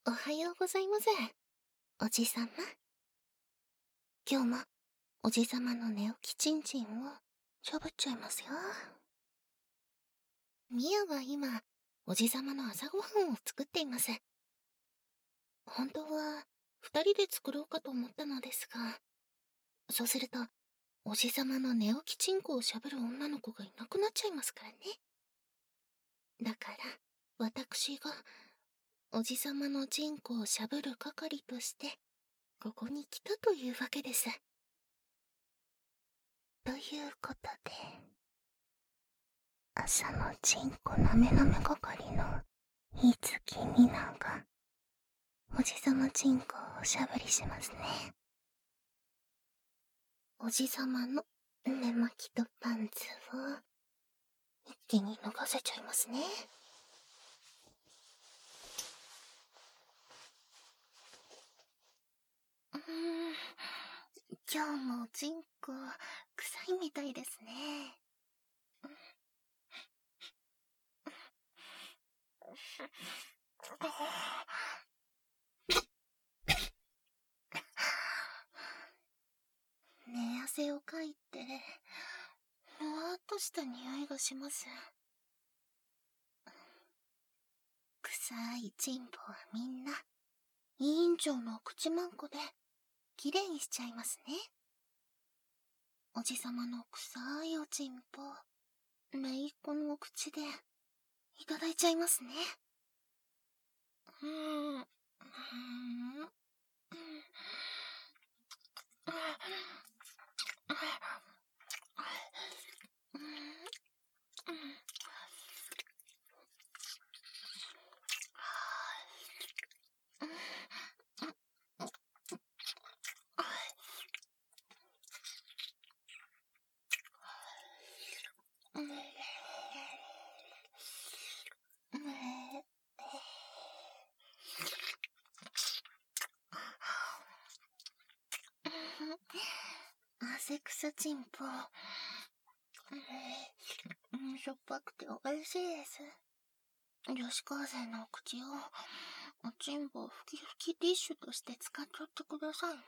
おはようございます。おじさま。今日もおじさまの寝起きちんちんをしゃぶっちゃいますよ。ミアは今、おじさまの朝ごはんを作っています。本当は二人で作ろうかと思ったのですが、そうすると、おじさまの寝起きちんこをしゃぶる女の子がいなくなっちゃいますからね。だから、私が、おじさまのちんこをしゃぶる係として、ここに来たというわけです。ということで、朝のちんこなめなめ係のいつきみなが、おじさまちんこをおしゃぶりしますね。おじさまの寝巻きとパンツを一気に脱がせちゃいますね。今日もおちんこ臭いみたいですね。寝汗をかいて、ふわーっとした匂いがします。臭いチンポはみんな、委員長のお口まんこで、きれいにしちゃいますね。おじさまの臭いおちんぽ、めいっ子のお口で、いただいちゃいますね。汗くさちんぽ。しょっぱくておいしいです。女子高生のお口を、おちんぽふきふきティッシュとして使っちゃってくださいね。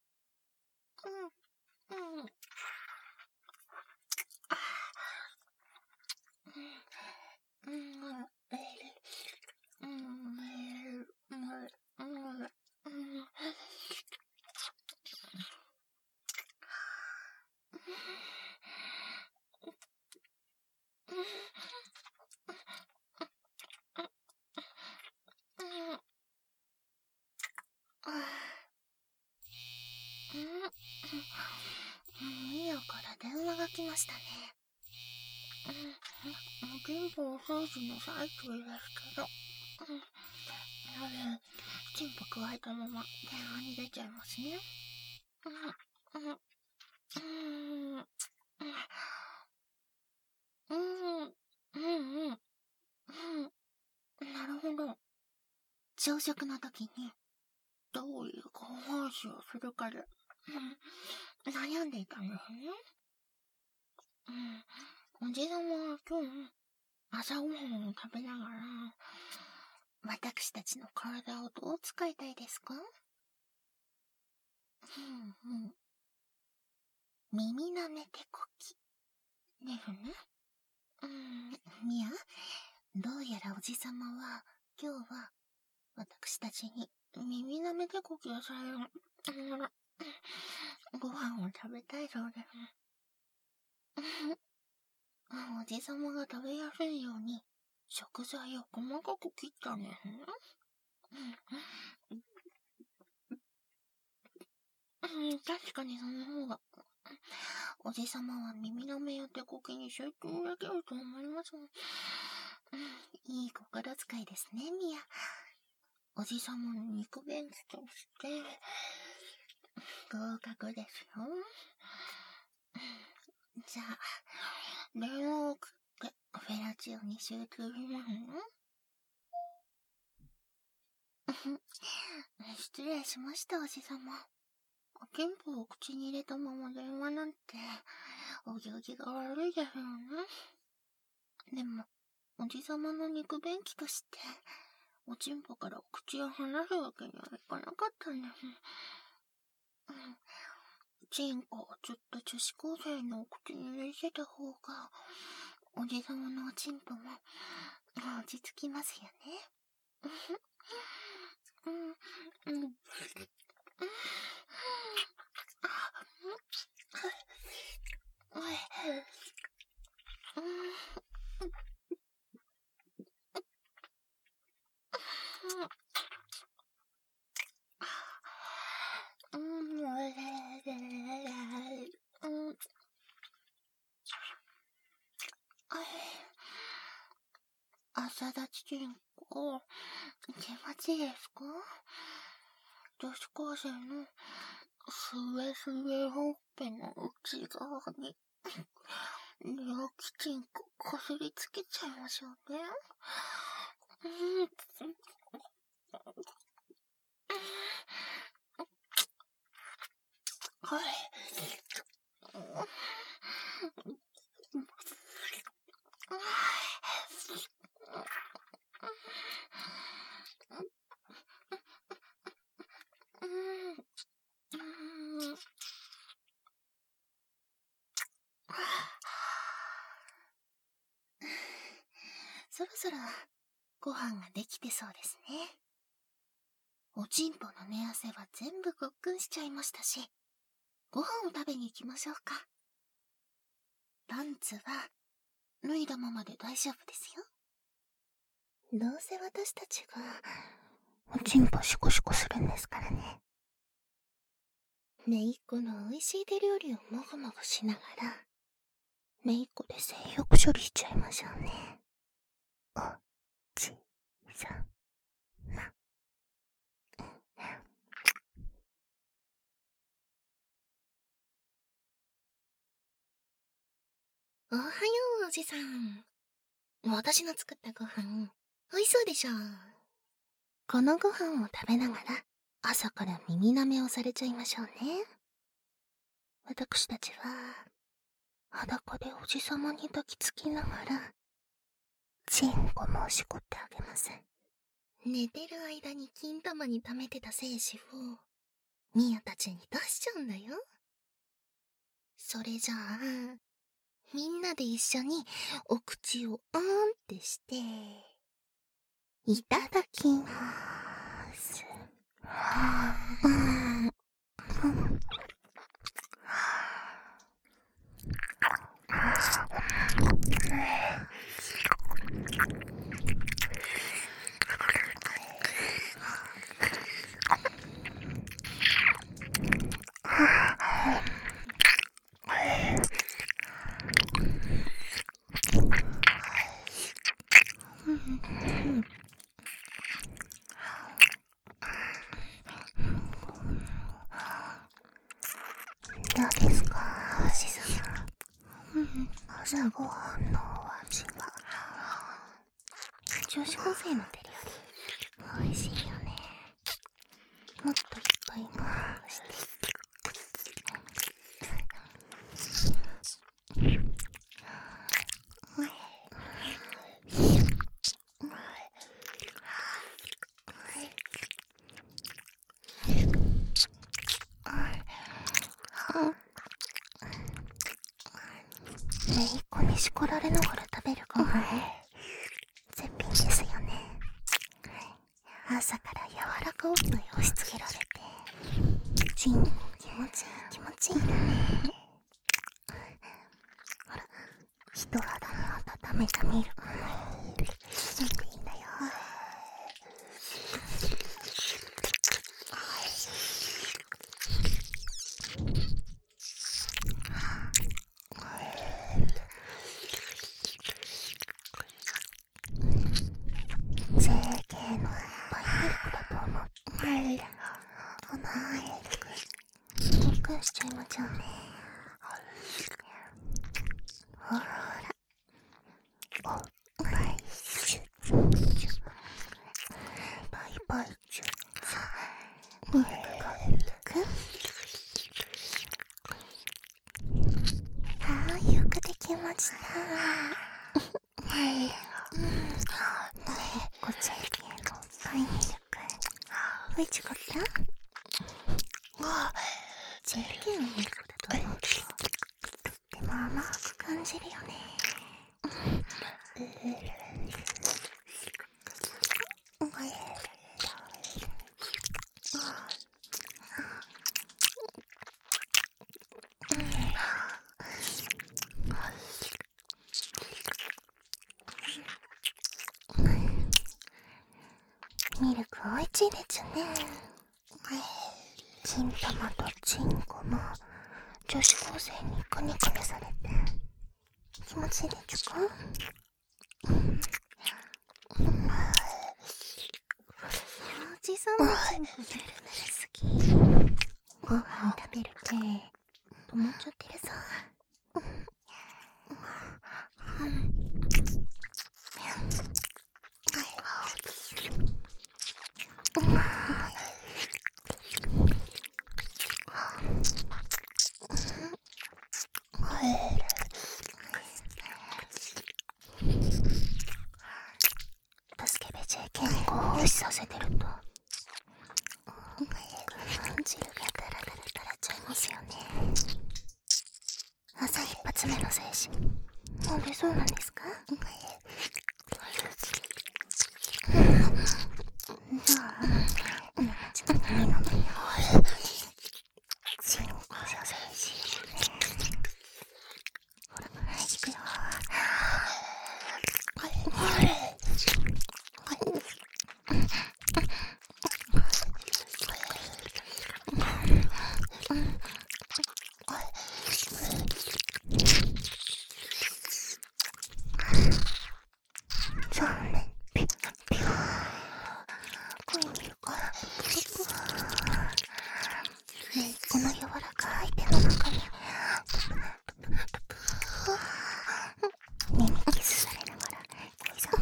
ミアから電話が来ましたね。チンポお掃除の最中ですけど、チンポくわえたまま電話に出ちゃいますね。なるほど。朝食の時に、どういうご奉仕をするかで、悩んでいたんですね。おじさまは今日、朝ごはんを食べながら、私たちの体をどう使いたいですか？耳なめてこき。ですね。ミア、どうやらおじさまは、今日は、私たちに耳なめてこきをされる、ご飯を食べたいそうです。おじさまが食べやすいように、食材を細かく切ったんですね。確かにその方が、おじさまは耳の目や手こきに集中できると思います。いい心遣いですね、ミア。おじさまの肉便器として、合格ですよ。じゃあ、電話をかけて、フェラチオに集中しますね。失礼しました、おじさま。おちんぽを口に入れたまま電話なんて、お行儀が悪いですよね。でも、おじさまの肉便器として、 おちんぽからお口を離すわけにはいかなかったんです。チンコをずっと女子高生のお口に入れてた方が、おじさまのおちんぽも落ち着きますよね。朝立ちチンコ、気持ちいいですか？女子高生のすべすべほっぺの内側に両利きチンコこすりつけちゃいましょうね。はい。そろそろご飯ができてそうですね。おちんぽの寝汗は全部ごっくんしちゃいましたし、ご飯を食べに行きましょうか。パンツは脱いだままで大丈夫ですよ。どうせ私たちがおちんぽシコシコするんですからね。めいっ子の美味しい手料理をもぐもぐしながら、めいっ子で性欲処理しちゃいましょうね。おちさま。おはよう、おじさん。私の作ったご飯、美味しそうでしょ。このご飯を食べながら、朝から耳舐めをされちゃいましょうね。私たちは、裸でおじさまに抱きつきながら、チンコもしこってあげます。寝てる間に金玉に溜めてた精子を、ミヤたちに出しちゃうんだよ。それじゃあ、みんなで一緒にお口をあーんってして、いただきまーす。どうですか、おじさま。朝ごはんのお味は。女子高生の手料理、美味しいよね。もっといっぱい回して。めいっ子にしこられながら食べるご飯、絶品ですよね。朝から柔らかおっぱい押し付けられて、チン、気持ちいい気持ちいいよね。ほら、人肌に温めたミルク、すごくいいんだよ。JK のいっぱいミルクだと思って、このミルク、ごっくんしちゃいましょうね。ほら、おっぱいチュッチュッ、バイバイチュッ、ミルクがくん。よくできました。こちらのおっぱべちゃったジェル系のミルクだと思うけど、とっても甘く感じるよね。ミルクおいしいでちゅね。金玉とチンコも女子高生にコニコニされて気持ちいいでちゅか。おじさんのチンコぬるぬるすぎ。ご飯食べる系止まっちゃってるさ。助けべ JK にご奉仕させてると汁がダラダラ垂れちゃいますよね。朝一発目の精子もう出そうなんですか？じゃあちょっといいのよ。チンコ精子ほら行くよ。そうね、ピュッピュー声見るか。この柔らかい手の中に耳キスされながら恋ざめ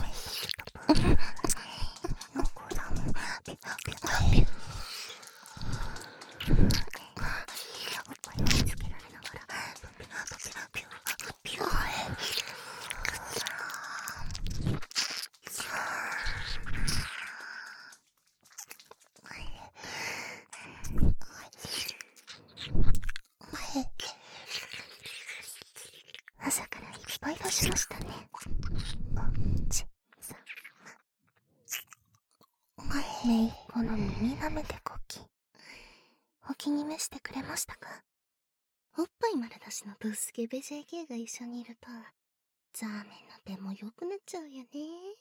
のこだもピュッピュッピュッおっぱいをつけられながらピュッピュッピュッピュッ朝からいっぱい出しましたね。めいっ子の耳なめてこきお気に召してくれましたか？おっぱい丸出しのブスケベ JK が一緒にいるとザーメンの手も良くなっちゃうよね。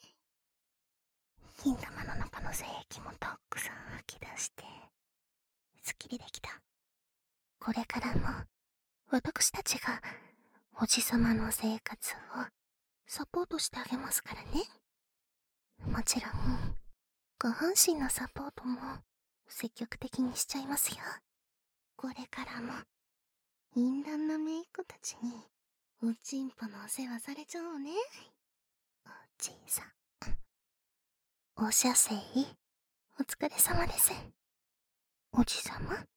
金玉の中の精液もたくさん吐き出してすっきりできた。これからも私たちがおじさまの生活をサポートしてあげますからね。もちろん下半身のサポートも積極的にしちゃいますよ。これからも淫乱なめいっ子たちにおちんぽのお世話されちゃおうね。おじいさん、お射精お疲れ様です。おじさま。